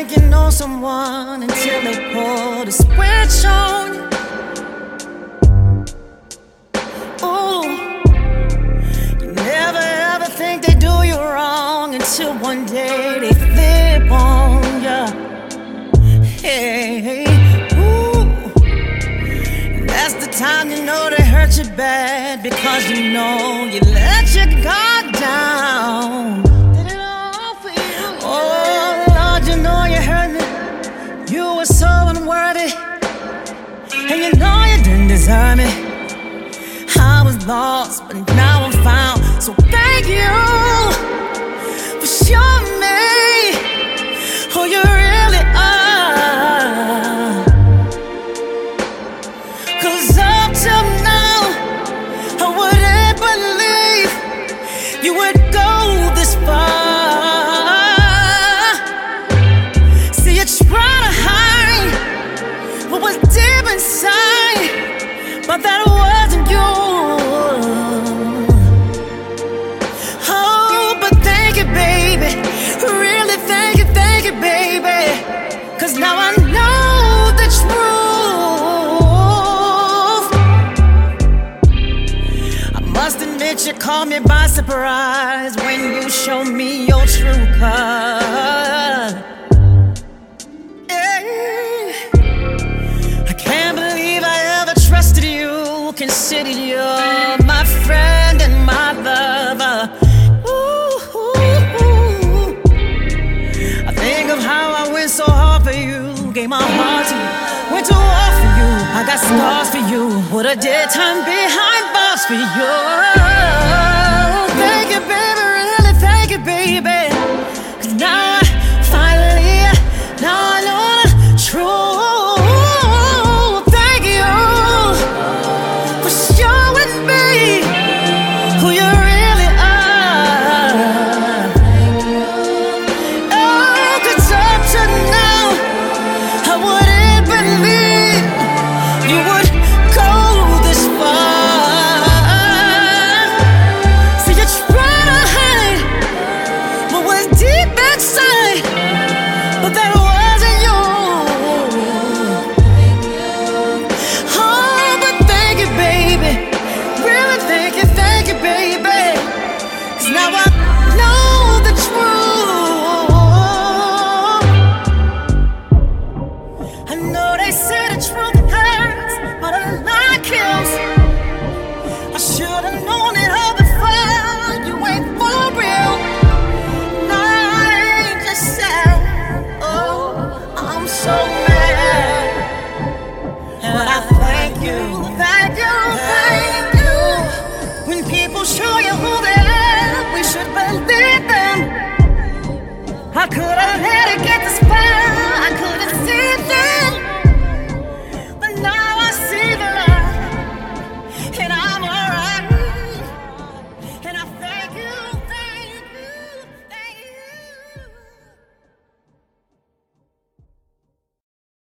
think you know someone until they pull the switch on you. Ooh, you never ever think they do you wrong until one day they flip on you. Hey, ooh, that's the time you know they hurt you bad, because you know you let your guard down. Did it all for you. Oh Lord, you know you hurt me. You were so unworthy, and you know you didn't deserve me. I was lost, but now I'm found. So thank you for showing me who you really are. 'Cause up till now, I wouldn't believe you would go this far. See, you try to hide what was deep inside, but that wasn't you. Oh, but thank you, baby. Really thank you, baby. 'Cause now I know the truth. I must admit you caught me by surprise when you showed me your true color. I can't believe I ever trusted you, considered you my friend and my lover. Ooh, ooh, ooh. I think of how I went so hard for you, gave my heart to you, went to war for you. I got scars for you, would have did time behind bars for you.